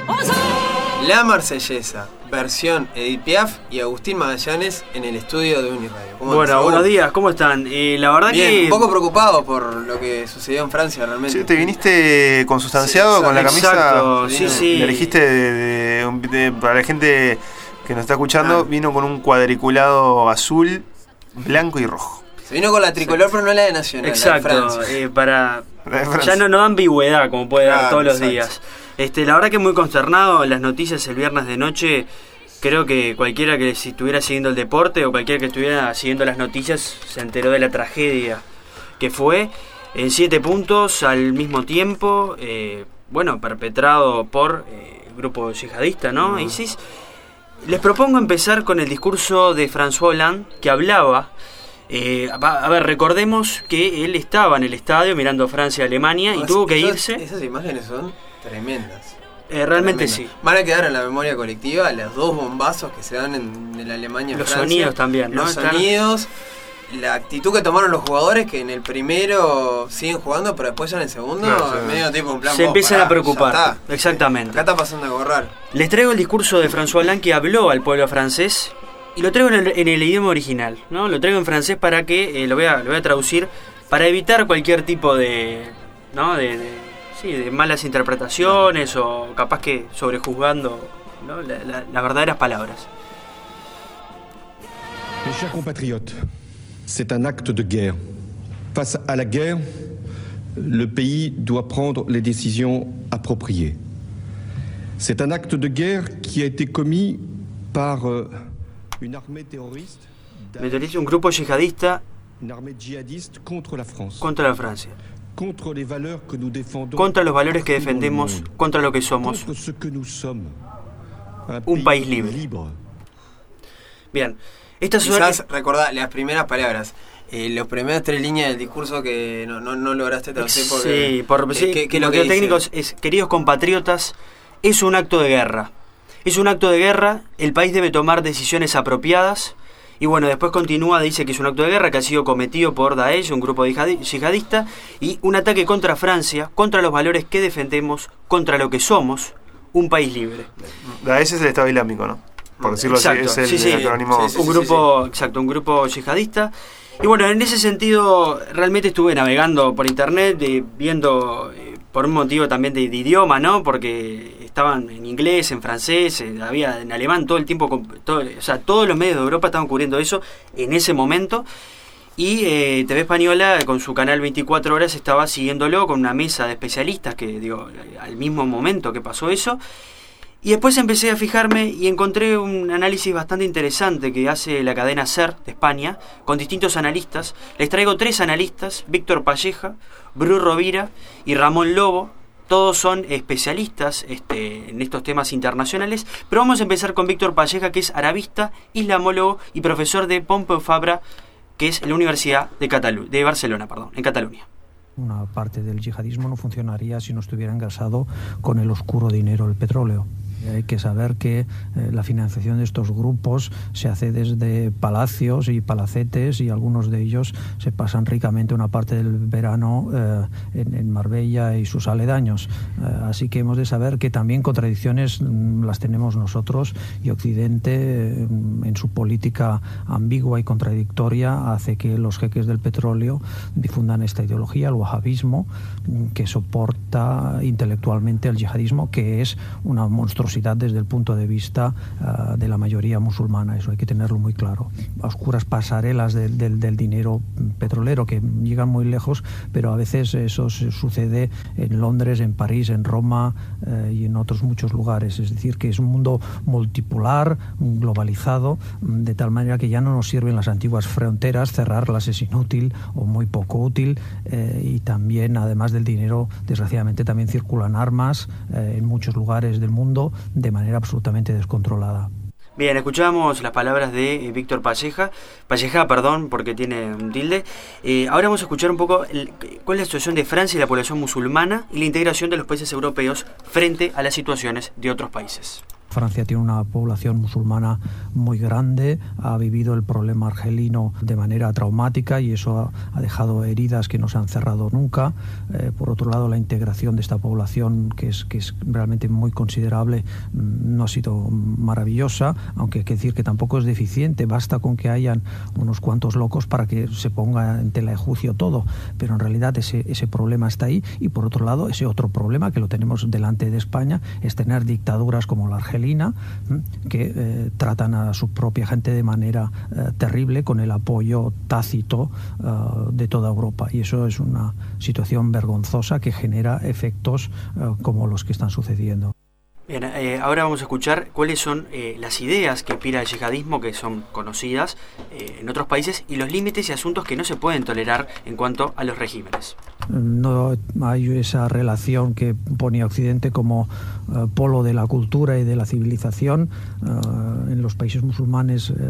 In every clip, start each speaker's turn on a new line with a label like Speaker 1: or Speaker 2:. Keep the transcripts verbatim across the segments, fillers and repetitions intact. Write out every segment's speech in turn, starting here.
Speaker 1: La Marsellesa, versión Edith Piaf y Agustín Magallanes en el estudio de Uniradio.
Speaker 2: Bueno, buenos días, ¿cómo están? Eh, la verdad
Speaker 1: Bien,
Speaker 2: que...
Speaker 1: un poco preocupado por lo que sucedió en Francia realmente.
Speaker 3: Sí, te viniste consustanciado, sí, con la camisa.
Speaker 2: Exacto, sí, sí.
Speaker 3: Le elegiste de, de, de, para la gente que nos está escuchando, ah. vino con un cuadriculado azul, blanco y rojo.
Speaker 1: Se vino con la tricolor, pero no la de Nacional.
Speaker 2: Exacto,
Speaker 1: la de Francia.
Speaker 2: Eh, para... Ya no, no da ambigüedad como puede dar ah, todos exacto. los días. Este, la verdad que muy consternado en las noticias el viernes de noche. Creo que cualquiera que si estuviera siguiendo el deporte o cualquiera que estuviera siguiendo las noticias se enteró de la tragedia que fue en siete puntos al mismo tiempo, eh, bueno, perpetrado por eh, el grupo yihadista, ¿no? Uh-huh. ISIS. Les propongo empezar con el discurso de François Hollande, que hablaba. Eh, a ver, recordemos que él estaba en el estadio mirando Francia-Alemania y tuvo que irse.
Speaker 1: Esas imágenes son tremendas.
Speaker 2: Eh, realmente
Speaker 1: Tremendo.
Speaker 2: sí.
Speaker 1: Van a quedar en la memoria colectiva los dos bombazos que se dan en, en la Alemania.
Speaker 2: Los
Speaker 1: Francia.
Speaker 2: Sonidos también, ¿no?
Speaker 1: Los sonidos, la actitud que tomaron los jugadores que en el primero siguen jugando, pero después ya en el segundo, no, sí, medio tipo en plan.
Speaker 2: Se empiezan
Speaker 1: pará,
Speaker 2: a preocupar. Exactamente.
Speaker 1: Acá está pasando algo raro.
Speaker 2: Les traigo el discurso de François Hollande que habló al pueblo francés y lo traigo en el, en el idioma original, ¿no? Lo traigo en francés para que eh, lo, voy a, lo voy a traducir para evitar cualquier tipo de, ¿no? de, de Sí, de malas interpretaciones o capaz que sobrejuzgando, ¿no? la, la, las verdaderas palabras.
Speaker 4: Mes chers compatriotes, c'est un acte de guerre. Face à la guerre, le pays doit prendre les décisions appropriées. C'est un acte de guerre qui a été commis par euh, une armée terroriste,
Speaker 2: un grupo yihadista
Speaker 4: une armée djihadiste contre la France.
Speaker 2: Contra la Francia.
Speaker 4: Contra, les valeurs que nous défendons,
Speaker 2: contra los valores que defendemos, contra lo que somos,
Speaker 4: contre ce que nous sommes, un,
Speaker 2: un país libre.
Speaker 4: libre.
Speaker 2: Bien, estas son...
Speaker 1: Quizás recordá las primeras palabras, eh, las primeras tres líneas del discurso que no, no, no lograste traducir porque...
Speaker 2: Sí, por,
Speaker 1: eh,
Speaker 2: sí,
Speaker 1: que, que lo
Speaker 2: que
Speaker 1: que
Speaker 2: técnico es, queridos compatriotas, es un acto de guerra. Es un acto de guerra, el país debe tomar decisiones apropiadas. Y bueno, después continúa, dice que es un acto de guerra que ha sido cometido por Daesh, un grupo yihadista, y un ataque contra Francia, contra los valores que defendemos, contra lo que somos, un país libre.
Speaker 3: Daesh es el Estado Islámico, ¿no? Por decirlo
Speaker 2: exacto,
Speaker 3: así, es el
Speaker 2: sí, sí,
Speaker 3: acrónimo.
Speaker 2: Sí, sí, un grupo, sí, sí. exacto, un grupo yihadista. Y bueno, en ese sentido, realmente estuve navegando por internet, eh, viendo, eh, por un motivo también de, de idioma, ¿no? Porque estaban en inglés, en francés, eh, había en alemán todo el tiempo, todo, o sea, todos los medios de Europa estaban cubriendo eso en ese momento. Y eh, T V Española, con su canal veinticuatro horas, estaba siguiéndolo con una mesa de especialistas, que digo, al mismo momento que pasó eso. Y después empecé a fijarme y encontré un análisis bastante interesante que hace la cadena SER de España, con distintos analistas. Les traigo tres analistas, Víctor Palleja, Bru Rovira y Ramón Lobo. Todos son especialistas este, en estos temas internacionales, pero vamos a empezar con Víctor Palleja, que es arabista, islamólogo y profesor de Pompeu Fabra, que es la Universidad de, Catalu- de Barcelona, perdón, en Cataluña.
Speaker 5: Una parte del yihadismo no funcionaría si no estuviera engasado con el oscuro dinero del petróleo. Hay que saber que eh, la financiación de estos grupos se hace desde palacios y palacetes, y algunos de ellos se pasan ricamente una parte del verano eh, en, en Marbella y sus aledaños. Eh, así que hemos de saber que también contradicciones mm, las tenemos nosotros, y Occidente eh, en su política ambigua y contradictoria hace que los jeques del petróleo difundan esta ideología, el wahabismo, que soporta intelectualmente el yihadismo, que es una monstruosidad desde el punto de vista uh, de la mayoría musulmana. Eso hay que tenerlo muy claro. Oscuras pasarelas del, del, del dinero petrolero que llegan muy lejos, pero a veces eso se sucede en Londres, en París, en Roma uh, y en otros muchos lugares. Es decir, que es un mundo multipolar, globalizado, de tal manera que ya no nos sirven las antiguas fronteras, cerrarlas es inútil o muy poco útil, eh, y también, además del dinero, desgraciadamente también circulan armas eh, en muchos lugares del mundo de manera absolutamente descontrolada.
Speaker 2: Bien, escuchamos las palabras de eh, Víctor Palleja, Palleja, perdón, porque tiene un tilde. Eh, ahora vamos a escuchar un poco el, cuál es la situación de Francia y la población musulmana y la integración de los países europeos frente a las situaciones de otros países.
Speaker 5: Francia tiene una población musulmana muy grande, ha vivido el problema argelino de manera traumática y eso ha, ha dejado heridas que no se han cerrado nunca. Eh, por otro lado, la integración de esta población, que es, que es realmente muy considerable, no ha sido maravillosa, aunque hay que decir que tampoco es deficiente. Basta con que hayan unos cuantos locos para que se ponga en tela de juicio todo, pero en realidad ese, ese problema está ahí. Y por otro lado, ese otro problema que lo tenemos delante de España es tener dictaduras como la argelina, que eh, tratan a su propia gente de manera eh, terrible, con el apoyo tácito eh, de toda Europa, y eso es una situación vergonzosa que genera efectos eh, como los que están sucediendo.
Speaker 2: Bien, eh, ahora vamos a escuchar cuáles son eh, las ideas que inspira el yihadismo, que son conocidas eh, en otros países, y los límites y asuntos que no se pueden tolerar en cuanto a los regímenes.
Speaker 5: No hay esa relación que ponía Occidente como uh, polo de la cultura y de la civilización. Uh, en los países musulmanes uh,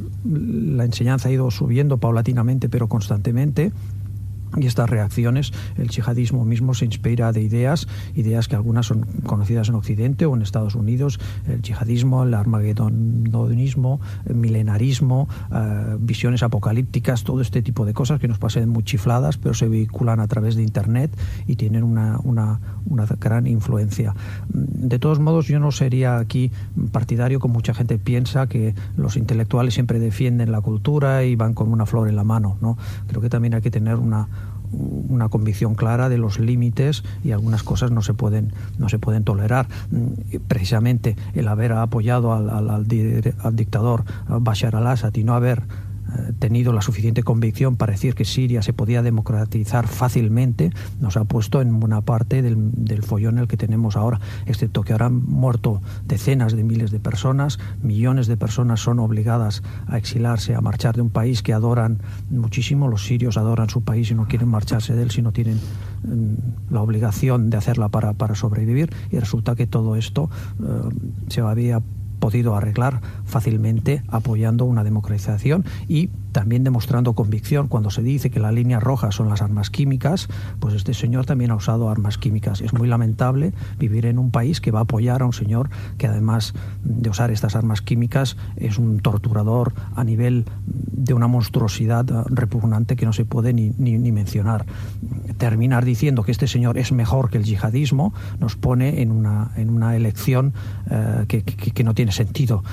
Speaker 5: la enseñanza ha ido subiendo paulatinamente pero constantemente. Y estas reacciones, el yihadismo mismo se inspira de ideas, ideas que algunas son conocidas en Occidente o en Estados Unidos: el yihadismo, el armagedonismo, el milenarismo, eh, visiones apocalípticas, todo este tipo de cosas que nos parecen muy chifladas, pero se vehiculan a través de Internet y tienen una, una, una gran influencia. De todos modos, yo no sería aquí partidario, como mucha gente piensa, que los intelectuales siempre defienden la cultura y van con una flor en la mano, ¿no? Creo que también hay que tener una una convicción clara de los límites, y algunas cosas no se pueden no se pueden tolerar. Precisamente el haber apoyado al, al, al, al dictador Bashar al-Assad y no haber tenido la suficiente convicción para decir que Siria se podía democratizar fácilmente, nos ha puesto en buena parte del, del follón en el que tenemos ahora, excepto que ahora han muerto decenas de miles de personas, millones de personas son obligadas a exilarse, a marchar de un país que adoran muchísimo. Los sirios adoran su país y no quieren marcharse de él, sino tienen mm, la obligación de hacerla para, para sobrevivir, y resulta que todo esto eh, se había podido arreglar fácilmente apoyando una democratización y también demostrando convicción. Cuando se dice que la línea roja son las armas químicas, pues este señor también ha usado armas químicas. Es muy lamentable vivir en un país que va a apoyar a un señor que, además de usar estas armas químicas, es un torturador a nivel de una monstruosidad repugnante que no se puede ni, ni, ni mencionar. Terminar diciendo que este señor es mejor que el yihadismo nos pone en una, en una elección eh, que, que, que no tiene sentido.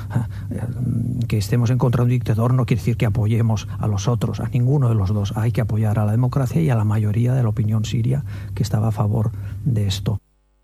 Speaker 5: Eh, que estemos en contra de un dictador no quiere decir que apoyemos a los otros, a ninguno de los dos. Hay que apoyar a la democracia y a la mayoría de la opinión siria que estaba a favor de esto.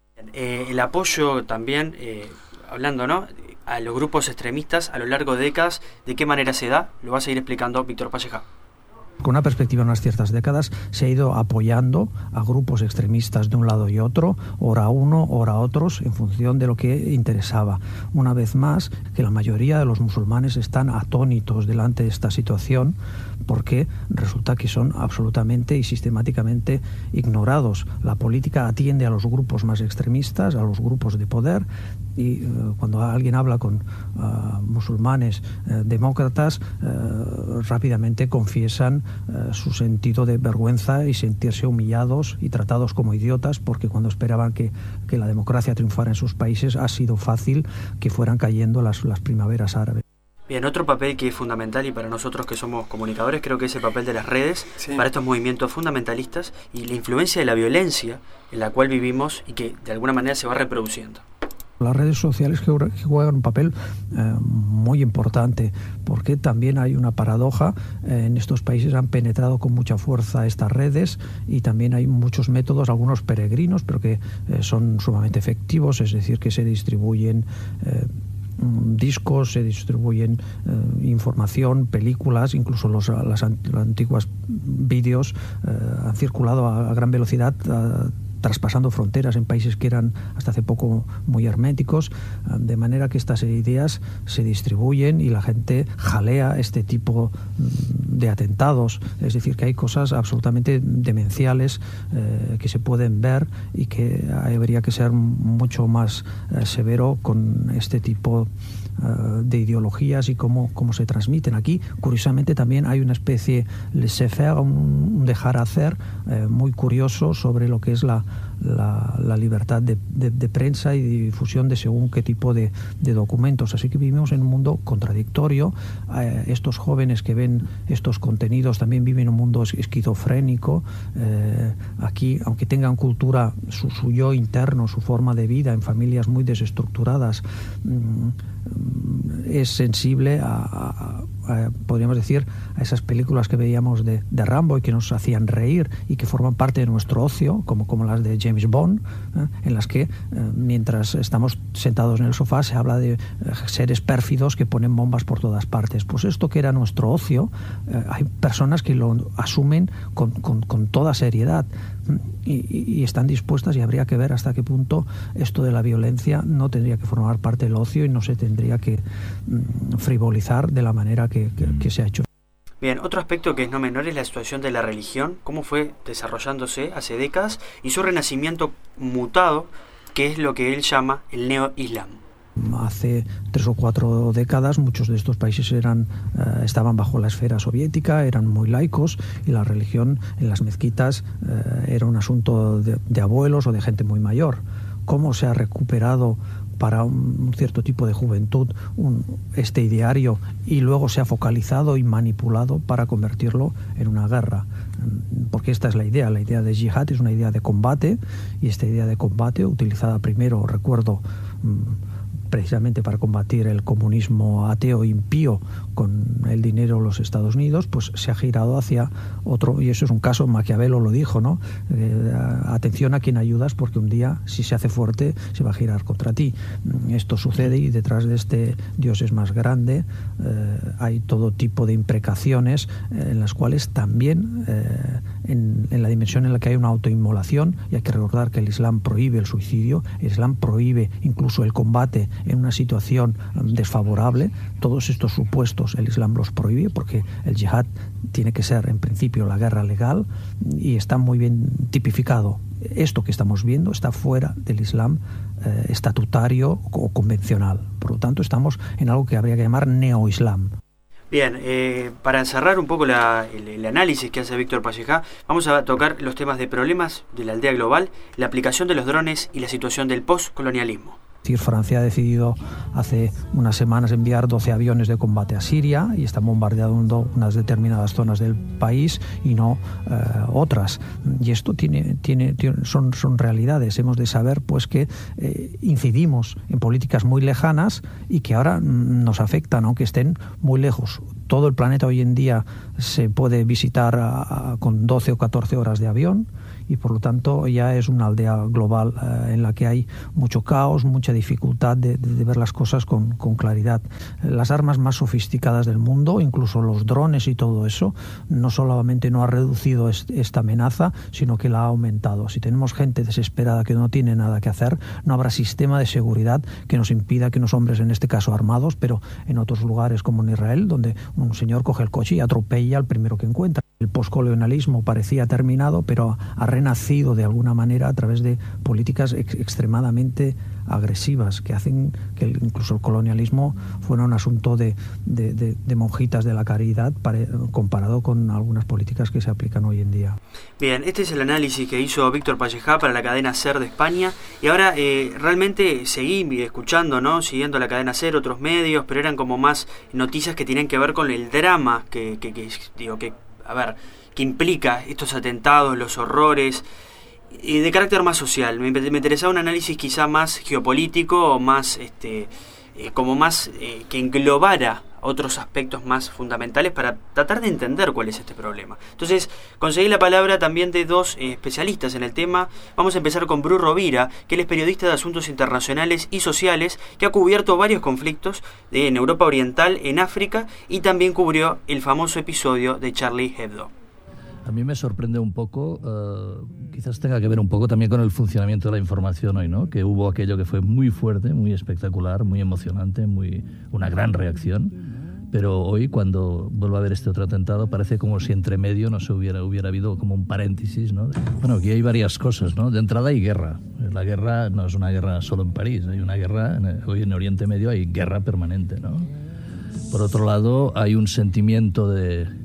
Speaker 2: Eh, el apoyo también, eh, hablando, ¿no?, a los grupos extremistas a lo largo de décadas, ¿de qué manera se da? Lo va a seguir explicando Víctor Pallejà.
Speaker 5: Con una perspectiva de unas ciertas décadas se ha ido apoyando a grupos extremistas de un lado y otro, ora uno, ora otros, en función de lo que interesaba. Una vez más, que la mayoría de los musulmanes están atónitos delante de esta situación, porque resulta que son absolutamente y sistemáticamente ignorados. La política atiende a los grupos más extremistas, a los grupos de poder, y uh, cuando alguien habla con uh, musulmanes uh, demócratas, uh, rápidamente confiesan uh, su sentido de vergüenza y sentirse humillados y tratados como idiotas, porque cuando esperaban que, que la democracia triunfara en sus países, ha sido fácil que fueran cayendo las, las primaveras árabes.
Speaker 2: Bien, otro papel que es fundamental, y para nosotros que somos comunicadores creo que es el papel de las redes, sí, para estos movimientos fundamentalistas, y la influencia de la violencia en la cual vivimos y que de alguna manera se va reproduciendo.
Speaker 5: Las redes sociales que juegan un papel eh, muy importante, porque también hay una paradoja. Eh, en estos países han penetrado con mucha fuerza estas redes, y también hay muchos métodos, algunos peregrinos, pero que eh, son sumamente efectivos, es decir, que se distribuyen eh, discos, se distribuyen eh, información, películas, incluso los, las, las antiguas vídeos eh, han circulado a, a gran velocidad, a, traspasando fronteras en países que eran hasta hace poco muy herméticos, de manera que estas ideas se distribuyen y la gente jalea este tipo de atentados. Es decir, que hay cosas absolutamente demenciales eh, que se pueden ver, y que habría que ser mucho más eh, severo con este tipo de ideologías y cómo, cómo se transmiten. Aquí, curiosamente, también hay una especie laissez-faire, un, un dejar hacer eh, muy curioso sobre lo que es la, la, la libertad de, de, de prensa y de difusión de según qué tipo de, de documentos. Así que vivimos en un mundo contradictorio. Eh, estos jóvenes que ven estos contenidos también viven en un mundo esquizofrénico. Eh, aquí, aunque tengan cultura, su, su yo interno, su forma de vida en familias muy desestructuradas, mmm, es sensible a, a, a, podríamos decir, a esas películas que veíamos de, de Rambo y que nos hacían reír y que forman parte de nuestro ocio, como, como las de James Bond, ¿eh? En las que eh, mientras estamos sentados en el sofá se habla de eh, seres pérfidos que ponen bombas por todas partes. Pues esto que era nuestro ocio, eh, hay personas que lo asumen con, con, con toda seriedad y, y están dispuestas, y habría que ver hasta qué punto esto de la violencia no tendría que formar parte del ocio y no se tendría que mm, frivolizar de la manera que, que, que se ha hecho.
Speaker 2: Bien, otro aspecto que es no menor es la situación de la religión, cómo fue desarrollándose hace décadas y su renacimiento mutado, que es lo que él llama el neo-islam.
Speaker 5: Hace tres o cuatro décadas muchos de estos países eran, eh, estaban bajo la esfera soviética, eran muy laicos y la religión en las mezquitas eh, era un asunto de, de abuelos o de gente muy mayor. ¿Cómo se ha recuperado para un, un cierto tipo de juventud un, este ideario y luego se ha focalizado y manipulado para convertirlo en una guerra? Porque esta es la idea, la idea de yihad es una idea de combate, y esta idea de combate, utilizada primero, recuerdo, precisamente para combatir el comunismo ateo impío con el dinero de los Estados Unidos, pues se ha girado hacia otro, y eso es un caso, Maquiavelo lo dijo, ¿no? Eh, atención a quien ayudas, porque un día, si se hace fuerte, se va a girar contra ti. Esto sucede, y detrás de este Dios es más grande eh, hay todo tipo de imprecaciones eh, en las cuales también eh, en, en la dimensión en la que hay una autoinmolación, y hay que recordar que el Islam prohíbe el suicidio, el Islam prohíbe incluso el combate en una situación desfavorable. Todos estos supuestos el Islam los prohíbe, porque el yihad tiene que ser en principio la guerra legal, y está muy bien tipificado. Esto que estamos viendo está fuera del Islam eh, estatutario o convencional. Por lo tanto, estamos en algo que habría que llamar neo-islam.
Speaker 2: Bien, eh, para cerrar un poco la, el, el análisis que hace Víctor Pallejá, vamos a tocar los temas de problemas de la aldea global, la aplicación de los drones y la situación del postcolonialismo.
Speaker 5: Francia ha decidido hace unas semanas enviar doce aviones de combate a Siria y están bombardeando unas determinadas zonas del país y no eh, otras. Y esto tiene, tiene, tiene, son, son realidades. Hemos de saber pues que eh, incidimos en políticas muy lejanas y que ahora nos afectan, aunque estén muy lejos. Todo el planeta hoy en día se puede visitar a, a, con doce o catorce horas de avión, y por lo tanto ya es una aldea global eh, en la que hay mucho caos, mucha dificultad de, de ver las cosas con, con claridad. Las armas más sofisticadas del mundo, incluso los drones y todo eso, no solamente no ha reducido est- esta amenaza, sino que la ha aumentado. Si tenemos gente desesperada que no tiene nada que hacer, no habrá sistema de seguridad que nos impida que unos hombres, en este caso armados, pero en otros lugares como en Israel, donde un señor coge el coche y atropella al primero que encuentra. El postcolonialismo parecía terminado, pero ha renacido de alguna manera a través de políticas ex- extremadamente agresivas que hacen que el, incluso el colonialismo fuera un asunto de, de, de, de monjitas de la caridad pare, comparado con algunas políticas que se aplican hoy en día.
Speaker 2: Bien, este es el análisis que hizo Víctor Pallejá para la cadena SER de España, y ahora eh, realmente seguí escuchando, ¿no? Siguiendo la cadena SER, otros medios, pero eran como más noticias que tenían que ver con el drama que, que, que digo que a ver, que implica estos atentados, los horrores, y de carácter más social. Me, me interesaba un análisis quizá más geopolítico, o más, este, eh, como más, eh, que englobara otros aspectos más fundamentales para tratar de entender cuál es este problema. Entonces, conseguí la palabra también de dos eh, especialistas en el tema. Vamos a empezar con Bru Rovira, que él es periodista de asuntos internacionales y sociales, que ha cubierto varios conflictos de, en Europa Oriental, en África, y también cubrió el famoso episodio de Charlie Hebdo.
Speaker 6: A mí me sorprende un poco, uh, quizás tenga que ver un poco también con el funcionamiento de la información hoy, ¿no? Que hubo aquello que fue muy fuerte, muy espectacular, muy emocionante, muy una gran reacción. Pero hoy, cuando vuelvo a ver este otro atentado, parece como si entre medio no se hubiera, hubiera habido como un paréntesis, ¿no? Bueno, aquí hay varias cosas, ¿no? De entrada hay guerra. La guerra no es una guerra solo en París, hay una guerra, hoy en Oriente Medio hay guerra permanente, ¿no? Por otro lado, hay un sentimiento de...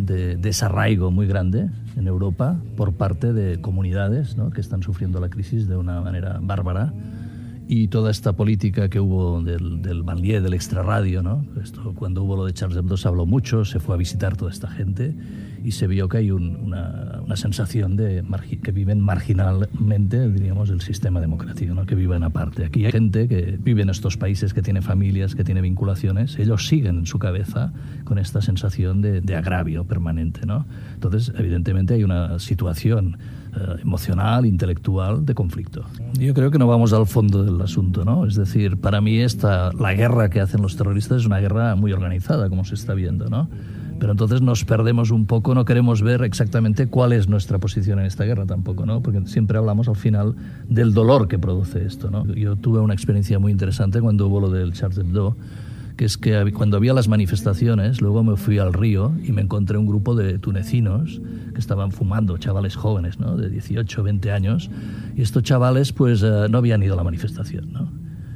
Speaker 6: de desarraigo muy grande en Europa por parte de comunidades, ¿no?, que están sufriendo la crisis de una manera bárbara. Y toda esta política que hubo del, del banlieue, del extrarradio, ¿no? Esto, cuando hubo lo de Charles Hebdo se habló mucho, se fue a visitar toda esta gente y se vio que hay un, una, una sensación de margi- que viven marginalmente, diríamos, el sistema democrático, ¿no?, que viven aparte. Aquí hay gente que vive en estos países, que tiene familias, que tiene vinculaciones, ellos siguen en su cabeza con esta sensación de, de agravio permanente, ¿no? Entonces, evidentemente hay una situación eh, emocional, intelectual, de conflicto. Yo creo que no vamos al fondo del asunto, ¿no? Es decir, para mí esta, la guerra que hacen los terroristas es una guerra muy organizada, como se está viendo, ¿no? Pero entonces nos perdemos un poco, no queremos ver exactamente cuál es nuestra posición en esta guerra tampoco, ¿no? Porque siempre hablamos al final del dolor que produce esto, ¿no? Yo tuve una experiencia muy interesante cuando hubo lo del Charles Hebdo, que es que cuando había las manifestaciones, luego me fui al río y me encontré un grupo de tunecinos que estaban fumando, chavales jóvenes, ¿no?, de dieciocho, veinte años, y estos chavales pues eh, no habían ido a la manifestación, ¿no?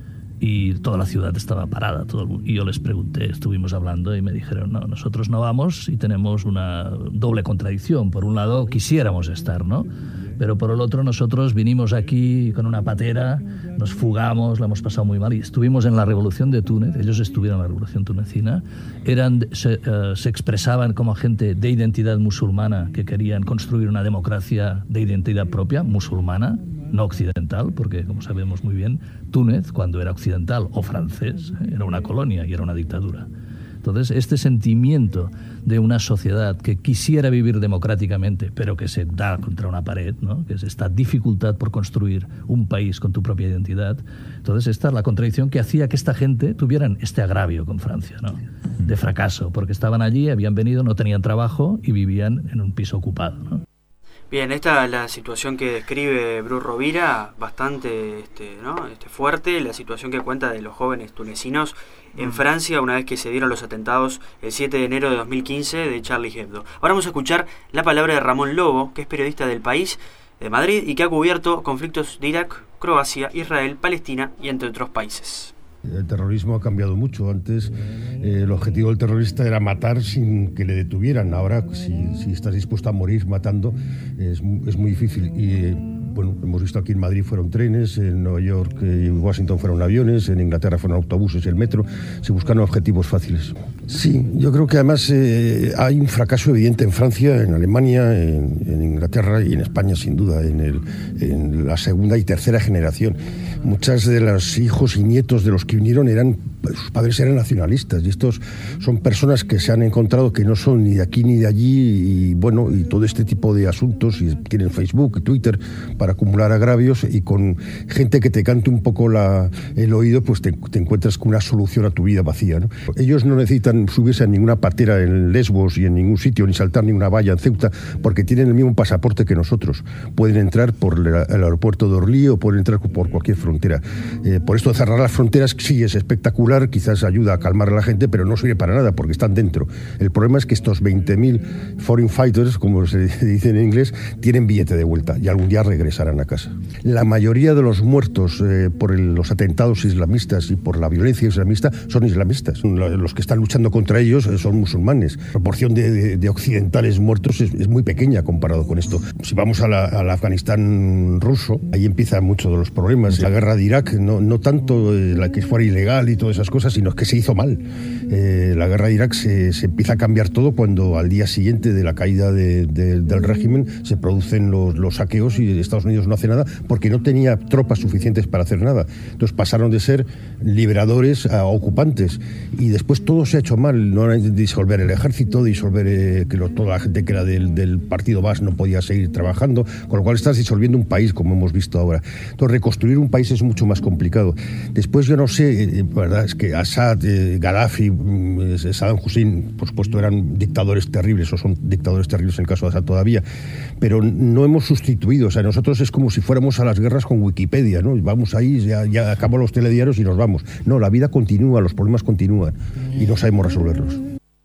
Speaker 6: Y toda la ciudad estaba parada, todo el, y yo les pregunté, estuvimos hablando y me dijeron, no, nosotros no vamos y tenemos una doble contradicción. Por un lado quisiéramos estar, ¿no?, pero por el otro nosotros vinimos aquí con una patera, nos fugamos, la hemos pasado muy mal y estuvimos en la revolución de Túnez, ellos estuvieron en la revolución tunecina, eran, se, uh, se expresaban como gente de identidad musulmana que querían construir una democracia de identidad propia, musulmana, no occidental, porque como sabemos muy bien, Túnez, cuando era occidental o francés, era una colonia y era una dictadura. Entonces, este sentimiento de una sociedad que quisiera vivir democráticamente, pero que se da contra una pared, ¿no?, que es esta dificultad por construir un país con tu propia identidad, entonces esta es la contradicción que hacía que esta gente tuvieran este agravio con Francia, ¿no?, de fracaso, porque estaban allí, habían venido, no tenían trabajo y vivían en un piso ocupado, ¿no?
Speaker 2: Bien, esta es la situación que describe Bru Rovira, bastante este, ¿no? este, fuerte, la situación que cuenta de los jóvenes tunecinos en Francia una vez que se dieron los atentados el siete de enero de dos mil quince de Charlie Hebdo. Ahora vamos a escuchar la palabra de Ramón Lobo, que es periodista del País, de Madrid, y que ha cubierto conflictos de Irak, Croacia, Israel, Palestina y entre otros países.
Speaker 7: El terrorismo ha cambiado mucho. Antes eh, el objetivo del terrorista era matar sin que le detuvieran. Ahora, si, si estás dispuesto a morir matando, es, es muy difícil. Y eh, bueno, hemos visto aquí en Madrid fueron trenes, en Nueva York y Washington fueron aviones, en Inglaterra fueron autobuses y el metro. Se buscaron objetivos fáciles. Sí, yo creo que además eh, hay un fracaso evidente en Francia, en Alemania, en, en Inglaterra y en España, sin duda, en, el, en la segunda y tercera generación. Muchos de los hijos y nietos de los que vinieron eran, sus padres eran nacionalistas, y estos son personas que se han encontrado que no son ni de aquí ni de allí, y bueno, y todo este tipo de asuntos, y tienen Facebook y Twitter para acumular agravios, y con gente que te cante un poco la, el oído, pues te, te encuentras con una solución a tu vida vacía, ¿no? Ellos no necesitan subirse a ninguna patera en Lesbos y en ningún sitio, ni saltar ninguna valla en Ceuta, porque tienen el mismo pasaporte que nosotros. Pueden entrar por el aeropuerto de Orly o pueden entrar por cualquier frontera. Eh, por esto de cerrar las fronteras sí es espectacular, quizás ayuda a calmar a la gente, pero no sirve para nada porque están dentro. El problema es que estos veinte mil foreign fighters, como se dice en inglés, tienen billete de vuelta y algún día regresarán a casa. La mayoría de los muertos eh, por el, los atentados islamistas y por la violencia islamista son islamistas. Los que están luchando contra ellos eh, son musulmanes. La proporción de, de, de occidentales muertos es, es muy pequeña comparado con esto. Si vamos a la, al Afganistán ruso, ahí empiezan muchos de los problemas. La guerra de Irak, no, no tanto eh, la que fuera ilegal y todas esas cosas, sino que se hizo mal. Eh, la guerra de Irak se, se empieza a cambiar todo cuando al día siguiente de la caída de, de, del régimen se producen los, los saqueos y Estados Unidos no hace nada porque no tenía tropas suficientes para hacer nada. Entonces pasaron de ser liberadores a ocupantes y después todo se ha hecho mal. No era disolver el ejército, disolver eh, que lo, toda la gente que era del, del partido Baas no podía seguir trabajando, con lo cual estás disolviendo un país como hemos visto ahora. Entonces reconstruir un país es mucho más complicado. Después yo no sé, eh, verdad es que Assad, eh, Gaddafi, eh, Saddam Hussein, por supuesto eran dictadores terribles, o son dictadores terribles en el caso de Assad todavía, pero no hemos sustituido. O sea, nosotros es como si fuéramos a las guerras con Wikipedia, ¿no? Vamos ahí, ya, ya acabamos los telediarios y nos vamos. No, la vida continúa, los problemas continúan y no sabemos resolverlos.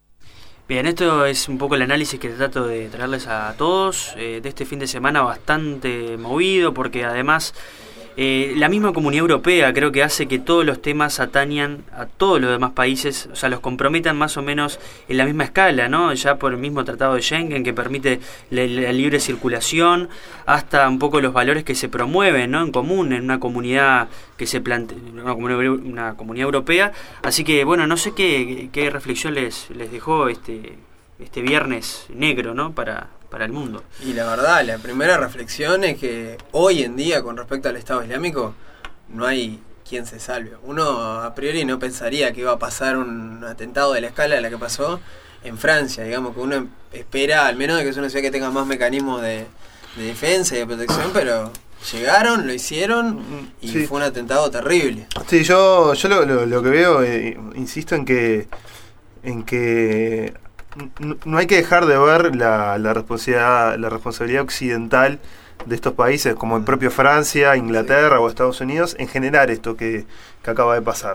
Speaker 2: Bien, esto es un poco el análisis que trato de traerles a todos eh, de este fin de semana bastante movido, porque además Eh, la misma Comunidad Europea creo que hace que todos los temas atañan a todos los demás países, o sea, los comprometan más o menos en la misma escala, ¿no? Ya por el mismo Tratado de Schengen que permite la, la libre circulación, hasta un poco los valores que se promueven, ¿no? En común, en una comunidad que se plantea, una comunidad, una comunidad europea. Así que, bueno, no sé qué, qué reflexión les, les dejó este, este viernes negro, ¿no? Para... para el mundo.
Speaker 1: Y la verdad, la primera reflexión es que hoy en día, con respecto al Estado Islámico, no hay quien se salve. Uno a priori no pensaría que iba a pasar un atentado de la escala de la que pasó en Francia. Digamos que uno espera, al menos de que es una ciudad que tenga más mecanismos de, de defensa y de protección, pero llegaron, lo hicieron y sí. Fue un atentado terrible.
Speaker 3: Sí, yo, yo lo, lo, lo que veo, eh, insisto en que en que no hay que dejar de ver la, la responsabilidad la responsabilidad occidental de estos países, como el propio Francia, Inglaterra sí. o Estados Unidos, en generar esto que, que acaba de pasar.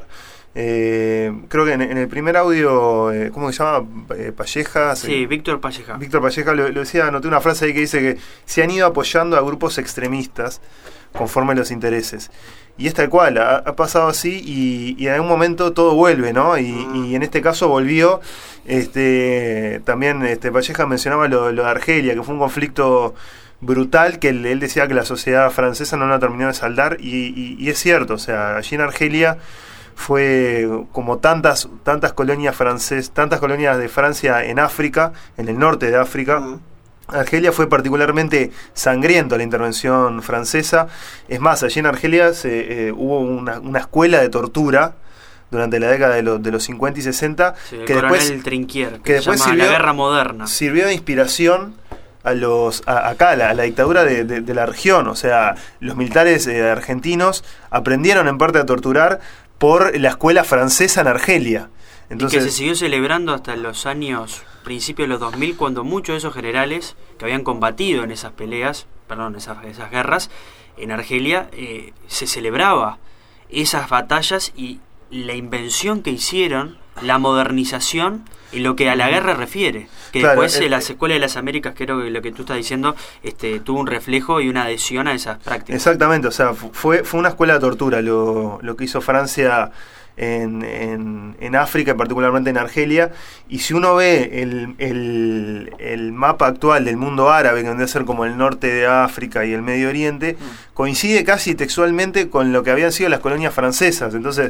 Speaker 3: Eh, creo que en, en el primer audio, eh, ¿cómo se llama? Eh, Palleja.
Speaker 2: Sí, eh, Víctor Palleja.
Speaker 3: Víctor Palleja lo, lo decía, anoté una frase ahí que dice que se han ido apoyando a grupos extremistas conforme a los intereses. Y es tal cual, ha, ha pasado así y, y en algún momento todo vuelve, ¿no? Y, mm. y en este caso volvió. Este, también este, Palleja mencionaba lo, lo de Argelia, que fue un conflicto brutal, que él, él decía que la sociedad francesa no lo terminó de saldar, y, y, y es cierto, o sea, allí en Argelia fue como tantas tantas colonias francesas, tantas colonias de Francia en África, en el norte de África. Mm. Argelia fue particularmente sangriento la intervención francesa. Es más, allí en Argelia se, eh, hubo una, una escuela de tortura durante la década de, lo, de los cincuenta y sesenta,
Speaker 2: sí,
Speaker 3: que después,
Speaker 2: Trinquier, que
Speaker 3: que después
Speaker 2: se llama
Speaker 3: sirvió,
Speaker 2: la guerra moderna.
Speaker 3: Sirvió de inspiración a los a, acá, a la, a la dictadura de, de, de la región. O sea, los militares eh, argentinos aprendieron en parte a torturar por la escuela francesa en Argelia. Entonces,
Speaker 2: y que se siguió celebrando hasta los años, principios de los dos mil, cuando muchos de esos generales que habían combatido en esas peleas, perdón, esas, esas guerras, en Argelia, eh, se celebraba esas batallas y la invención que hicieron, la modernización en lo que a la guerra refiere, que
Speaker 3: claro,
Speaker 2: después
Speaker 3: el,
Speaker 2: la Escuela de las Américas, creo que lo que tú estás diciendo, este, tuvo un reflejo y una adhesión a esas prácticas.
Speaker 3: Exactamente, o sea, fue, fue una escuela de tortura lo, lo que hizo Francia en, en, en África, y particularmente en Argelia. Y si uno ve el, el, el mapa actual del mundo árabe, que vendría a ser como el norte de África y el Medio Oriente, mm. coincide casi textualmente con lo que habían sido las colonias francesas. Entonces,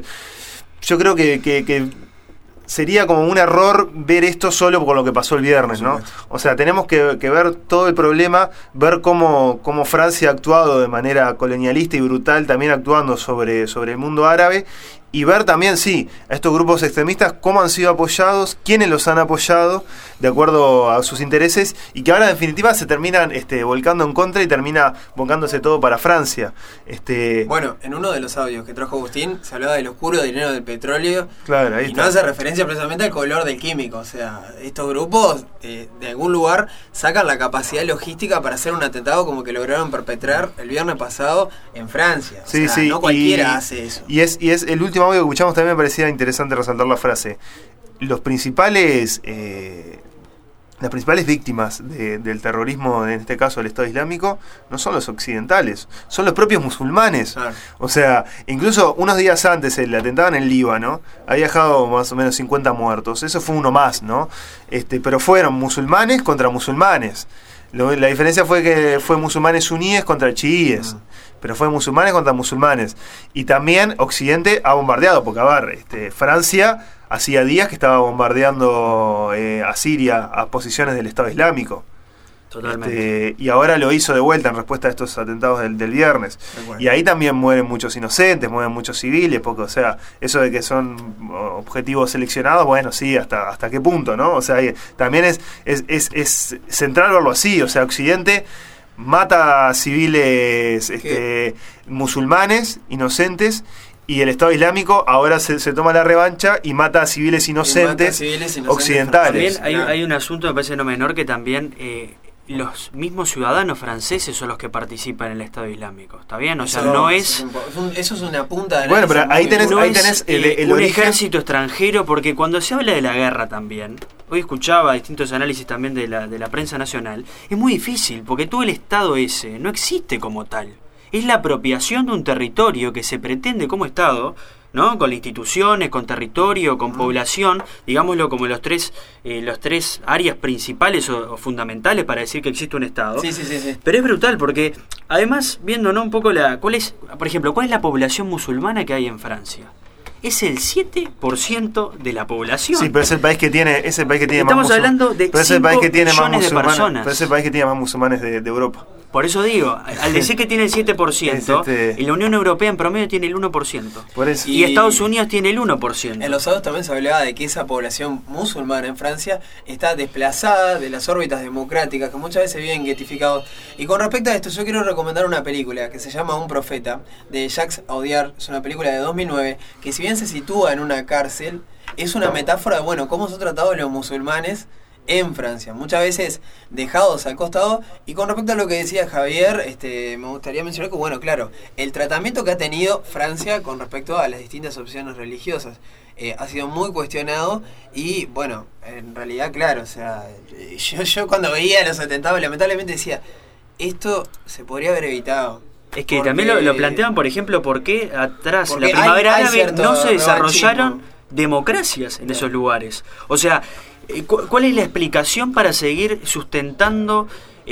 Speaker 3: yo creo que, que, que sería como un error ver esto solo con lo que pasó el viernes, ¿no? O sea, tenemos que, que ver todo el problema, ver cómo, cómo Francia ha actuado de manera colonialista y brutal, también actuando sobre, sobre el mundo árabe, y ver también, sí, a estos grupos extremistas, cómo han sido apoyados, quiénes los han apoyado de acuerdo a sus intereses, y que ahora en definitiva se terminan este, volcando en contra y termina volcándose todo para Francia. Este...
Speaker 1: Bueno, en uno de los audios que trajo Agustín se hablaba del oscuro dinero del petróleo,
Speaker 3: claro, ahí
Speaker 1: y
Speaker 3: está.
Speaker 1: No hace referencia precisamente al color del químico. O sea, estos grupos eh, de algún lugar sacan la capacidad logística para hacer un atentado como que lograron perpetrar el viernes pasado en Francia. O
Speaker 3: sí,
Speaker 1: sea,
Speaker 3: sí,
Speaker 1: no cualquiera
Speaker 3: y,
Speaker 1: hace eso.
Speaker 3: Y es, y es el último audio que escuchamos, también me parecía interesante resaltar la frase. Los principales eh, las principales víctimas de, del terrorismo, en este caso del Estado Islámico, no son los occidentales, son los propios musulmanes. Claro. O sea, incluso unos días antes el atentado en el Líbano había dejado más o menos cincuenta muertos. Eso fue uno más, ¿no? Este, pero fueron musulmanes contra musulmanes. Lo, la diferencia fue que fue musulmanes suníes contra chiíes. Mm. Pero fue musulmanes contra musulmanes. Y también Occidente ha bombardeado, porque a ver, este, Francia hacía días que estaba bombardeando eh, a Siria, a posiciones del Estado Islámico.
Speaker 2: Totalmente.
Speaker 3: Este, y ahora lo hizo de vuelta en respuesta a estos atentados del, del viernes. Bueno. Y ahí también mueren muchos inocentes, mueren muchos civiles, porque, o sea, eso de que son objetivos seleccionados, bueno, sí, hasta hasta qué punto, ¿no? O sea, también es, es, es, es central verlo así, o sea, Occidente mata a civiles este, musulmanes, inocentes, y el Estado Islámico ahora se, se toma la revancha y mata a civiles inocentes, a civiles inocentes occidentales.
Speaker 2: También hay, hay un asunto, me parece no menor, que también eh, los mismos ciudadanos franceses son los que participan en el Estado Islámico. ¿Está bien? O sea,
Speaker 1: eso,
Speaker 2: no es...
Speaker 1: Eso es una punta de...
Speaker 3: Bueno, pero ahí tenés,
Speaker 2: no
Speaker 3: ahí
Speaker 2: es,
Speaker 3: tenés el,
Speaker 2: eh,
Speaker 3: el
Speaker 2: un
Speaker 3: origen...
Speaker 2: ejército extranjero, porque cuando se habla de la guerra también, hoy escuchaba distintos análisis también de la, de la prensa nacional, es muy difícil, porque todo el Estado ese no existe como tal. es la apropiación de un territorio que se pretende como Estado, ¿no? Con instituciones, con territorio, con población, digámoslo como los tres eh, los tres áreas principales o, o fundamentales para decir que existe un Estado.
Speaker 1: Sí, sí, sí, sí.
Speaker 2: Pero es brutal porque, además, viendo, ¿no? un poco la... ¿cuál es, por ejemplo, cuál es la población musulmana que hay en Francia? Es el siete por ciento de la población.
Speaker 3: Sí, pero es el país que tiene, es el país que tiene
Speaker 2: Estamos
Speaker 3: más musul-
Speaker 2: hablando de
Speaker 3: pero es el país que tiene más
Speaker 2: millones de
Speaker 3: musulmanes,
Speaker 2: personas.
Speaker 3: pero es el país que tiene más musulmanes de, de Europa.
Speaker 2: Por eso digo, al decir que tiene el siete por ciento,
Speaker 3: Es este-
Speaker 2: y la Unión Europea en promedio tiene el uno por ciento.
Speaker 3: Por eso.
Speaker 2: Y,
Speaker 1: Y-
Speaker 2: Estados Unidos tiene el uno por ciento.
Speaker 1: En los audios también se hablaba de que esa población musulmana en Francia está desplazada de las órbitas democráticas que muchas veces viven guetificados. Y con respecto a esto, yo quiero recomendar una película que se llama Un Profeta, de Jacques Audiard. Es una película de dos mil nueve que, si bien se sitúa en una cárcel, es una metáfora de, bueno, cómo son tratados los musulmanes en Francia, muchas veces dejados al costado. Y con respecto a lo que decía Javier, este, me gustaría mencionar que, bueno, claro, el tratamiento que ha tenido Francia con respecto a las distintas opciones religiosas eh, ha sido muy cuestionado. Y bueno, en realidad, claro, o sea, yo, yo cuando veía los atentados, lamentablemente decía, esto se podría haber evitado.
Speaker 2: Es que
Speaker 1: Porque-
Speaker 2: también lo, lo planteaban, por ejemplo, por qué atrás,
Speaker 1: Porque
Speaker 2: la primavera
Speaker 1: hay- hay
Speaker 2: árabe,
Speaker 1: cierto
Speaker 2: no se desarrollaron
Speaker 1: revanchismo.
Speaker 2: democracias en esos lugares. O sea, eh, cu- ¿cuál es la explicación para seguir sustentando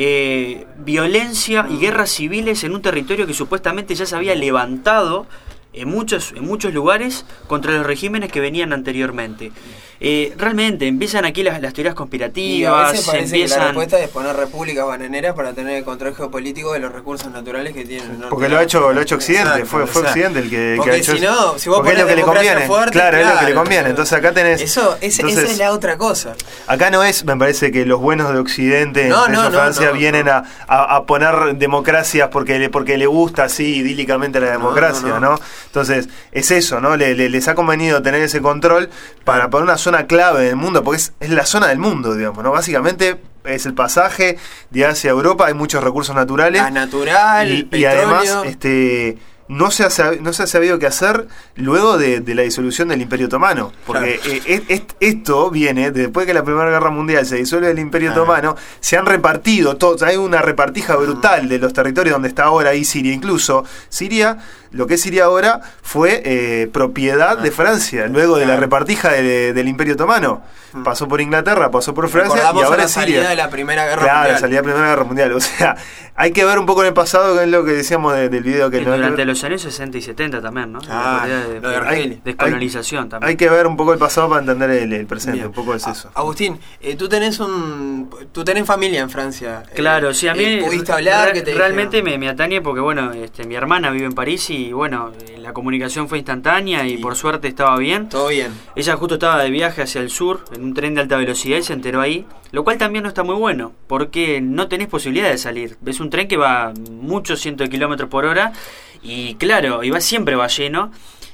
Speaker 2: eh, violencia y guerras civiles en un territorio que supuestamente ya se había levantado en muchos, en muchos lugares contra los regímenes que venían anteriormente? Eh, realmente empiezan aquí las, las teorías
Speaker 1: Y a
Speaker 2: conspirativas,
Speaker 1: veces parece que la
Speaker 2: empiezan...
Speaker 1: respuesta es poner repúblicas bananeras para tener el control geopolítico de los recursos naturales que tienen. ¿no?
Speaker 3: Porque lo ha hecho, lo ha hecho Occidente,
Speaker 1: Exacto,
Speaker 3: fue, fue
Speaker 1: o sea,
Speaker 3: Occidente el que,
Speaker 1: porque
Speaker 3: que ha hecho
Speaker 1: si no, si vos
Speaker 3: porque es lo
Speaker 1: ponés
Speaker 3: que le
Speaker 1: democracia
Speaker 3: conviene.
Speaker 1: fuerte,
Speaker 3: claro, es lo que le
Speaker 1: claro,
Speaker 3: conviene. Entonces acá tenés.
Speaker 1: Eso, ese-
Speaker 3: entonces,
Speaker 1: esa es la otra cosa.
Speaker 3: Acá no es, me parece que los buenos de Occidente,
Speaker 1: No,
Speaker 3: en
Speaker 1: no,
Speaker 3: esa
Speaker 1: no,
Speaker 3: Francia,
Speaker 1: no,
Speaker 3: vienen
Speaker 1: no.
Speaker 3: A, a, a poner democracias porque le, porque le gusta así idílicamente la democracia,
Speaker 1: no,
Speaker 3: ¿no?
Speaker 1: no.
Speaker 3: Entonces, es eso, ¿no? Le, le- les ha convenido tener ese control para poner una zona clave del mundo, porque es, es la zona del mundo, digamos, ¿no? Básicamente es el pasaje de Asia a Europa, hay muchos recursos naturales.
Speaker 1: Gas natural,
Speaker 3: y, y
Speaker 1: petróleo.
Speaker 3: además, este. No se, ha, sab- no se ha sabido qué hacer luego de, de la disolución del Imperio Otomano. Porque
Speaker 1: Claro.
Speaker 3: eh, es- es- esto viene de después que la Primera Guerra Mundial se disuelve el Imperio
Speaker 1: Claro.
Speaker 3: Otomano, se han repartido todos, hay una repartija brutal de los territorios donde está ahora ahí Siria. Incluso Siria, lo que es Siria ahora, fue eh, propiedad de Francia, luego de la
Speaker 1: Claro.
Speaker 3: repartija de- del Imperio Otomano. Pasó por Inglaterra, pasó por Francia
Speaker 1: Recordamos
Speaker 3: y ahora
Speaker 1: la
Speaker 3: es
Speaker 1: salida
Speaker 3: Siria.
Speaker 1: de la Primera Guerra
Speaker 3: Claro,
Speaker 1: Mundial.
Speaker 3: salida de la Primera Guerra Mundial. O sea, hay que ver un poco en el pasado, que es lo que decíamos de- del video que
Speaker 2: Y
Speaker 3: no-
Speaker 2: durante los años sesenta y setenta también, ¿no?
Speaker 1: Ah,
Speaker 2: La teoría de,
Speaker 1: lo de Argelia.
Speaker 2: descolonización también.
Speaker 3: Hay que ver un poco el pasado para entender el, el presente,
Speaker 1: Bien.
Speaker 3: un poco es eso.
Speaker 1: A- Agustín, eh, tú tenés un, tú tenés familia en Francia. Eh,
Speaker 2: Claro, sí, a mí
Speaker 1: eh, pudiste hablar,
Speaker 2: re-
Speaker 1: ¿qué te
Speaker 2: realmente
Speaker 1: dijeron?
Speaker 2: me, me atañe porque, bueno, este, mi hermana vive en París y, bueno, eh, la comunicación fue instantánea y,
Speaker 1: Y-
Speaker 2: por suerte estaba bien.
Speaker 1: Todo bien.
Speaker 2: Ella justo estaba de viaje hacia el sur en un tren de alta velocidad y se enteró ahí, lo cual también no está muy bueno, porque no tenés posibilidad de salir. Ves un tren que va muchos cientos de kilómetros por hora y, claro, y va, siempre va lleno.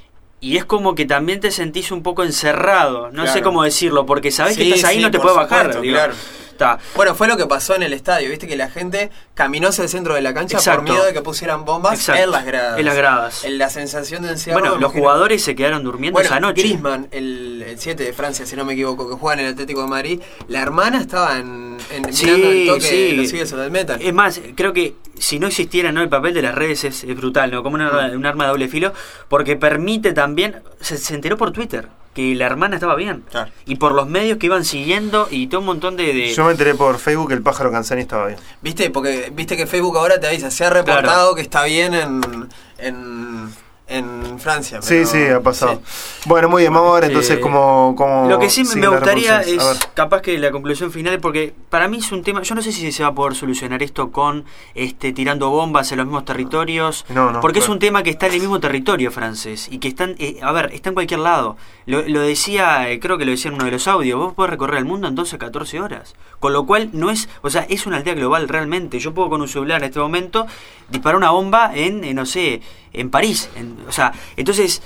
Speaker 2: Y es como que también te sentís un poco encerrado, no sé
Speaker 1: Claro.
Speaker 2: cómo decirlo, porque sabés
Speaker 1: Sí,
Speaker 2: que estás ahí y
Speaker 1: sí,
Speaker 2: no te
Speaker 1: por
Speaker 2: puedes bajar.
Speaker 1: supuesto,
Speaker 2: digo.
Speaker 1: claro.
Speaker 2: Está.
Speaker 1: Bueno, fue lo que pasó en el estadio, viste que la gente caminó hacia el centro de la cancha
Speaker 2: Exacto.
Speaker 1: por miedo de que pusieran bombas
Speaker 2: Exacto.
Speaker 1: en las gradas.
Speaker 2: En las gradas.
Speaker 1: En la sensación de encierro.
Speaker 2: Bueno,
Speaker 1: me
Speaker 2: los
Speaker 1: imagino.
Speaker 2: jugadores se quedaron durmiendo
Speaker 1: Bueno,
Speaker 2: esa noche.
Speaker 1: Griezmann, el siete de Francia, si no me equivoco, que juega en el Atlético de Madrid, la hermana estaba en, en
Speaker 2: Sí,
Speaker 1: mirando el toque
Speaker 2: sí.
Speaker 1: de los Eagles of Death Metal.
Speaker 2: Es más, creo que si no existiera, ¿no?, el papel de las redes es, es brutal, ¿no? Como una, un arma de doble filo, porque permite también, se, se enteró por Twitter que la hermana estaba bien.
Speaker 1: Claro.
Speaker 2: Y por los medios que iban siguiendo y todo un montón de... de-
Speaker 3: Yo me enteré por Facebook que el pájaro Canzani estaba bien.
Speaker 1: ¿Viste? Porque viste que Facebook ahora te avisa, se ha reportado
Speaker 2: Claro.
Speaker 1: que está bien en, en, en Francia.
Speaker 3: Sí,
Speaker 1: pero-
Speaker 3: sí, ha pasado.
Speaker 1: sí.
Speaker 3: Bueno, muy bien, vamos a ver entonces
Speaker 2: Eh,
Speaker 3: cómo, cómo
Speaker 2: Lo que sí me
Speaker 3: siguen las
Speaker 2: gustaría es,
Speaker 3: revoluciones. A ver.
Speaker 2: capaz que la conclusión final, porque para mí es un tema, yo no sé si se va a poder solucionar esto con este tirando bombas en los mismos territorios,
Speaker 3: No, no,
Speaker 2: porque es
Speaker 3: claro.
Speaker 2: un tema que está en el mismo territorio francés y que están, eh, a ver, está en cualquier lado. Lo, lo decía, eh, creo que lo decía en uno de los audios, vos podés recorrer el mundo en doce, catorce horas, con lo cual no es, o sea, es una aldea global realmente. Yo puedo con un celular en este momento disparar una bomba en, en, no sé, en París, en- o sea, entonces...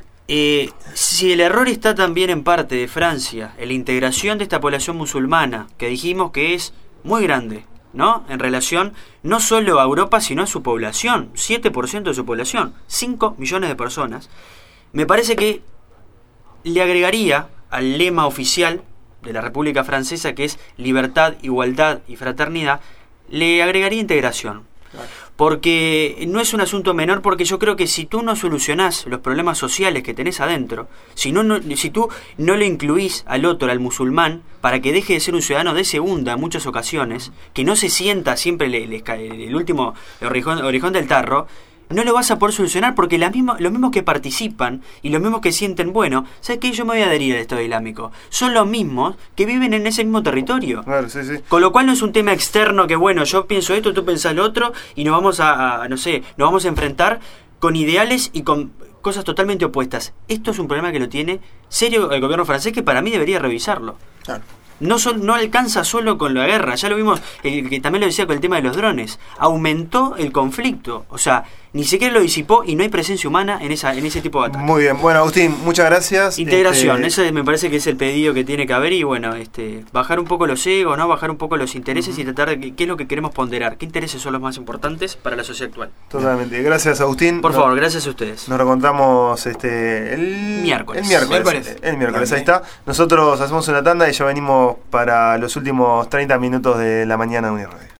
Speaker 2: Eh, si el error está también en parte de Francia, en la integración de esta población musulmana, que dijimos que es muy grande, ¿no? En relación no solo a Europa, sino a su población, siete por ciento de su población, cinco millones de personas, me parece que le agregaría al lema oficial de la República Francesa, que es libertad, igualdad y fraternidad, le agregaría integración. porque no es un asunto menor, porque yo creo que si tú no solucionás los problemas sociales que tenés adentro, si, no, no, si tú no le incluís al otro, al musulmán, para que deje de ser un ciudadano de segunda en muchas ocasiones, que no se sienta siempre el, el, el último orejón, orejón del tarro, no lo vas a poder solucionar, porque la misma, los mismos que participan y los mismos que sienten, bueno, ¿sabes qué? Yo me voy a adherir al Estado Islámico. Son los mismos que viven en ese mismo territorio.
Speaker 3: Claro, sí, sí.
Speaker 2: Con lo cual no es un tema externo que, bueno, yo pienso esto, tú pensás lo otro, y nos vamos a, a, no sé, nos vamos a enfrentar con ideales y con cosas totalmente opuestas. Esto es un problema que lo tiene serio el gobierno francés, que para mí debería revisarlo.
Speaker 1: Claro.
Speaker 2: No, son, no alcanza solo con la guerra, ya lo vimos, el, que también lo decía con el tema de los drones. Aumentó el conflicto, o sea, ni siquiera lo disipó y no hay presencia humana en esa en ese tipo de ataques.
Speaker 3: Muy bien, bueno, Agustín, muchas gracias.
Speaker 2: Integración,
Speaker 3: este...
Speaker 2: ese me parece que es el pedido que tiene que haber, y bueno, este bajar un poco los egos, ¿no? Bajar un poco los intereses uh-huh. y tratar de que, qué es lo que queremos ponderar, qué intereses son los más importantes para la sociedad actual.
Speaker 3: Totalmente, gracias Agustín.
Speaker 2: Por
Speaker 3: nos,
Speaker 2: favor, gracias a ustedes.
Speaker 3: Nos reencontramos este, el
Speaker 2: miércoles.
Speaker 3: El miércoles, miércoles. El miércoles, ahí está. Nosotros hacemos una tanda y ya venimos para los últimos treinta minutos de la mañana de Unirradio.